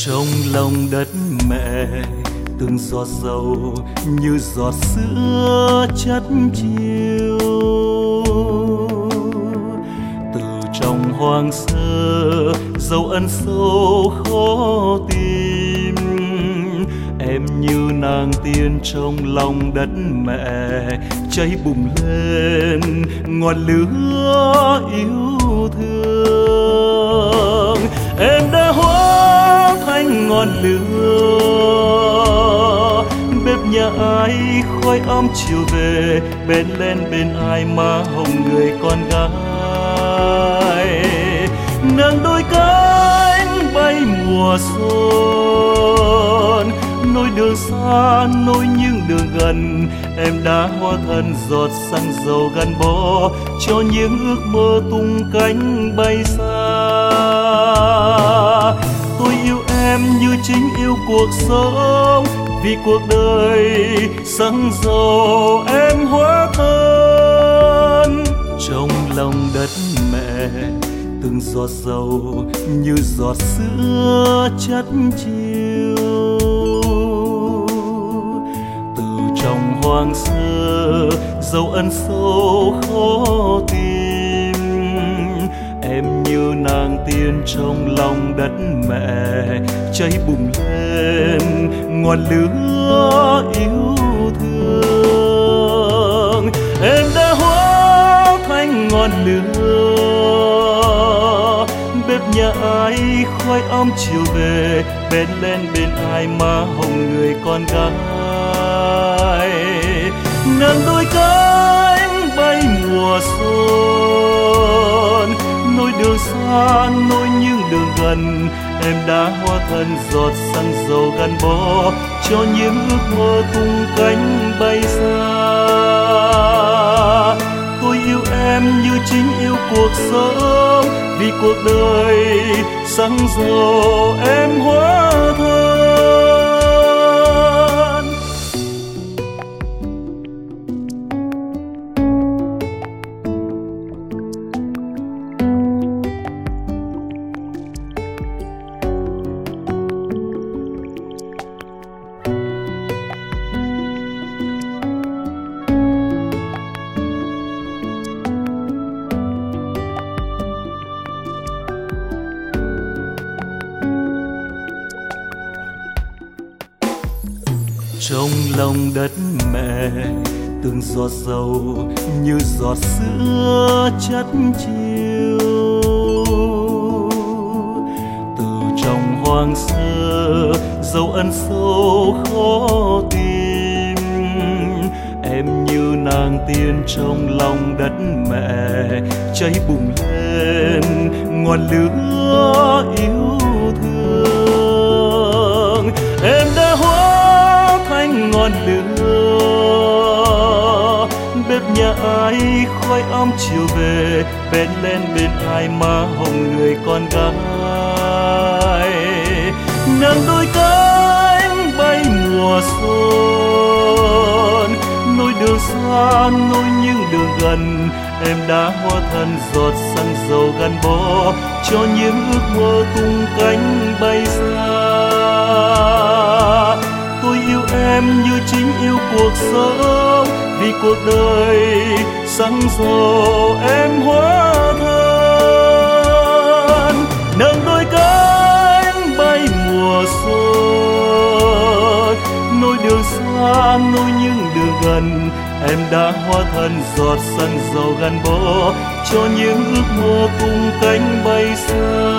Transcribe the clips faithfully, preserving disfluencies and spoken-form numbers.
Trong lòng đất mẹ từng giọt dầu như giọt sữa chất chiều, từ trong hoang sơ dấu ân sâu khó tìm. Em như nàng tiên trong lòng đất mẹ, cháy bùng lên ngọn lửa yêu thương. Em đã hóa thành ngọn lửa, bếp nhà ai khói ấm chiều về, bên lên bên ai má hồng người con gái. Nâng đôi cánh bay mùa xuân, nối đường xa nối những đường gần. Em đã hóa thân giọt xăng dầu gắn bó cho những ước mơ tung cánh bay xa. Tôi yêu em như chính yêu cuộc sống, vì cuộc đời xăng dầu em hóa thân. Trong lòng đất mẹ từng giọt dầu như giọt sữa chất chiều, từ trong hoang sơ dấu ân sâu khó tìm. Em như nàng tiên trong lòng đất mẹ, cháy bùng lên ngọn lửa yêu thương. Em đã hóa thành ngọn lửa, bếp nhà ai khói ấm chiều về, bên lên bên ai má hồng người con gái. Nâng đôi cánh bay mùa xuân, nối đường xa nối những đường gần. Em đã hóa thân giọt xăng dầu gắn bó cho những ước mơ tung cánh bay xa. Tôi yêu em như chính yêu cuộc sống, vì cuộc đời xăng dầu em hóa thân. Trong lòng đất mẹ từng giọt dầu như giọt sữa chất chiều, từ trong hoang sơ dấu ân sâu khó tìm. Em như nàng tiên trong lòng đất mẹ, cháy bùng lên ngọn lửa yêu thương. Em đã hóa thành ngọn lửa, bếp nhà ai khói ấm chiều về, bên lên bên ai má hồng người con gái. Nâng đôi cánh bay mùa xuân, nối đường xa nối những đường gần. Em đã hóa thân giọt xăng dầu gắn bó cho những ước mơ tung cánh bay xa. Tôi yêu em như chính yêu cuộc sống, vì cuộc đời xăng dầu em hóa thân. Nâng đôi cánh bay mùa xuân, nối đường xa nối những đường gần. Em đã hóa thân giọt xăng dầu gắn bó cho những ước mơ tung cánh bay xa.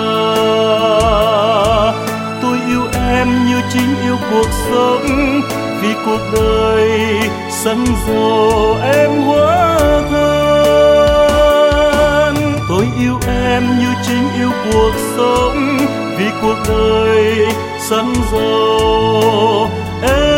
Tôi yêu em như chính yêu cuộc sống, vì cuộc đời xăng dầu em hóa thân. Tôi yêu em như chính yêu cuộc sống, vì cuộc đời xăng dầu em